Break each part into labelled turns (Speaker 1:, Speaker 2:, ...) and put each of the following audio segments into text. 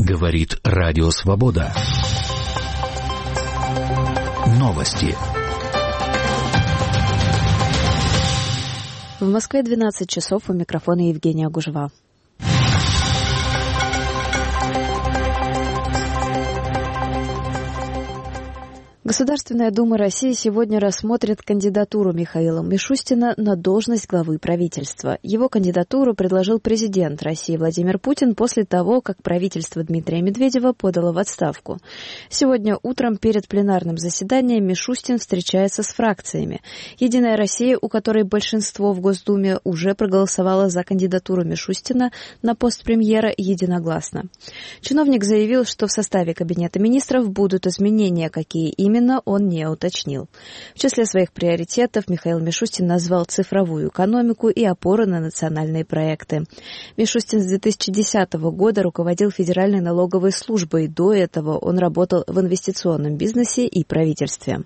Speaker 1: Говорит Радио Свобода. Новости.
Speaker 2: В Москве 12 часов, у микрофона Евгения Гужева. Государственная Дума России сегодня рассмотрит кандидатуру Михаила Мишустина на должность главы правительства. Его кандидатуру предложил президент России Владимир Путин после того, как правительство Дмитрия Медведева подало в отставку. Сегодня утром перед пленарным заседанием Мишустин встречается с фракциями. «Единая Россия», у которой большинство в Госдуме, уже проголосовала за кандидатуру Мишустина на пост премьера единогласно. Чиновник заявил, что в составе Кабинета министров будут изменения, какие именно он не уточнил. В числе своих приоритетов Михаил Мишустин назвал цифровую экономику и опору на национальные проекты. Мишустин с 2010 года руководил Федеральной налоговой службой. До этого он работал в инвестиционном бизнесе и правительстве.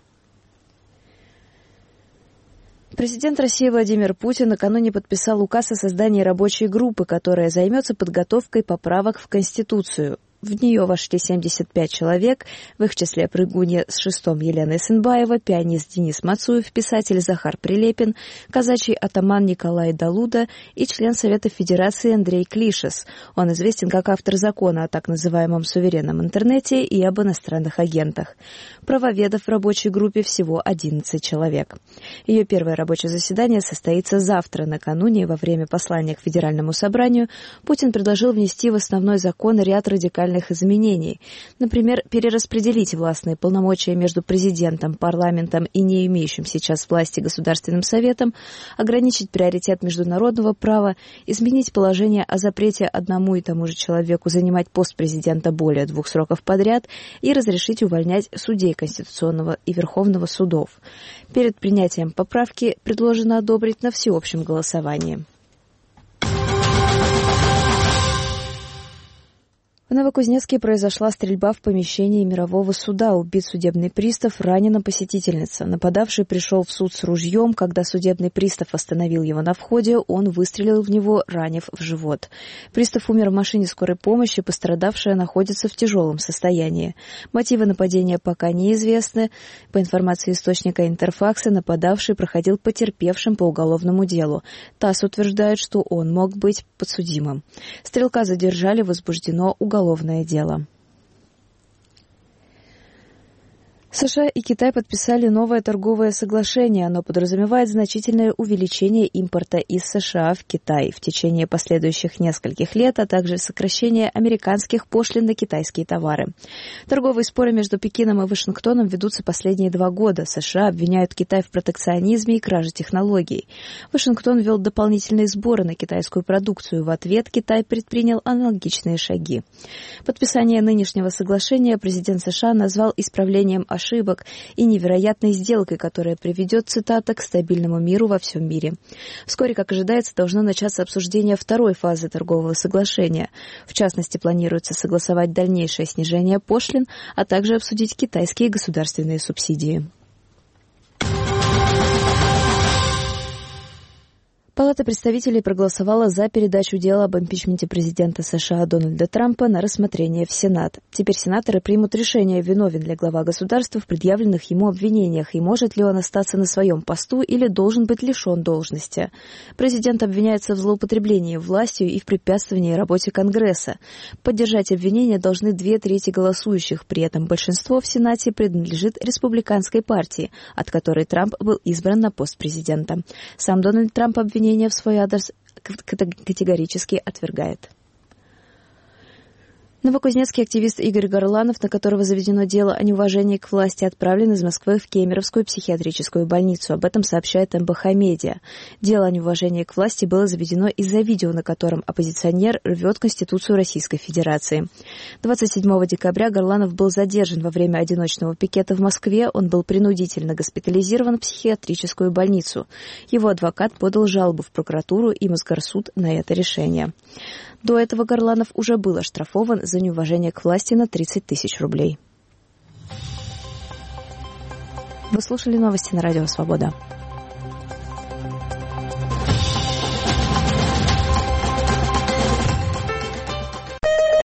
Speaker 2: Президент России Владимир Путин накануне подписал указ о создании рабочей группы, которая займется подготовкой поправок в Конституцию. В нее вошли 75 человек, в их числе прыгунья с шестом Елена Эсенбаева, пианист Денис Мацуев, писатель Захар Прилепин, казачий атаман Николай Далуда и член Совета Федерации Андрей Клишес. Он известен как автор закона о так называемом суверенном интернете и об иностранных агентах. Правоведов в рабочей группе всего 11 человек. Ее первое рабочее заседание состоится завтра. Накануне, во время послания к Федеральному собранию, Путин предложил внести в основной закон ряд радикальных изменений. Например, перераспределить властные полномочия между президентом, парламентом и не имеющим сейчас власти Государственным Советом, ограничить приоритет международного права, изменить положение о запрете одному и тому же человеку занимать пост президента более 2 сроков подряд и разрешить увольнять судей Конституционного и Верховного судов. Перед принятием поправки предложено одобрить на всеобщем голосовании. В Новокузнецке произошла стрельба в помещении мирового суда. Убит судебный пристав, ранена посетительница. Нападавший пришел в суд с ружьем. Когда судебный пристав остановил его на входе, он выстрелил в него, ранив в живот. Пристав умер в машине скорой помощи, пострадавшая находится в тяжелом состоянии. Мотивы нападения пока неизвестны. По информации источника Интерфакса, нападавший проходил потерпевшим по уголовному делу. ТАСС утверждает, что он мог быть подсудимым. Стрелка задержали, возбуждено уголовное дело. США и Китай подписали новое торговое соглашение. Оно подразумевает значительное увеличение импорта из США в Китай в течение последующих нескольких лет, а также сокращение американских пошлин на китайские товары. Торговые споры между Пекином и Вашингтоном ведутся последние 2 года. США обвиняют Китай в протекционизме и краже технологий. Вашингтон ввел дополнительные сборы на китайскую продукцию. В ответ Китай предпринял аналогичные шаги. Подписание нынешнего соглашения президент США назвал исправлением ошибок и невероятной сделкой, которая приведет, цитата, к стабильному миру во всем мире. Вскоре, как ожидается, должно начаться обсуждение второй фазы торгового соглашения. В частности, планируется согласовать дальнейшее снижение пошлин, а также обсудить китайские государственные субсидии. Палата представителей проголосовала за передачу дела об импичменте президента США Дональда Трампа на рассмотрение в Сенат. Теперь сенаторы примут решение, виновен ли глава государства в предъявленных ему обвинениях и может ли он остаться на своем посту или должен быть лишен должности. Президент обвиняется в злоупотреблении властью и в препятствовании работе Конгресса. Поддержать обвинения должны 2/3 голосующих, при этом большинство в Сенате принадлежит республиканской партии, от которой Трамп был избран на пост президента. Сам Дональд Трамп обвиняет в свой адрес категорически отвергает. Новокузнецкий активист Игорь Горланов, на которого заведено дело о неуважении к власти, отправлен из Москвы в Кемеровскую психиатрическую больницу. Об этом сообщает МБХ Медиа. Дело о неуважении к власти было заведено из-за видео, на котором оппозиционер рвет Конституцию Российской Федерации. 27 декабря Горланов был задержан во время одиночного пикета в Москве. Он был принудительно госпитализирован в психиатрическую больницу. Его адвокат подал жалобу в прокуратуру и Мосгорсуд на это решение. До этого Горланов уже был оштрафован за неуважение к власти на 30 тысяч рублей. Вы слушали новости на Радио Свобода.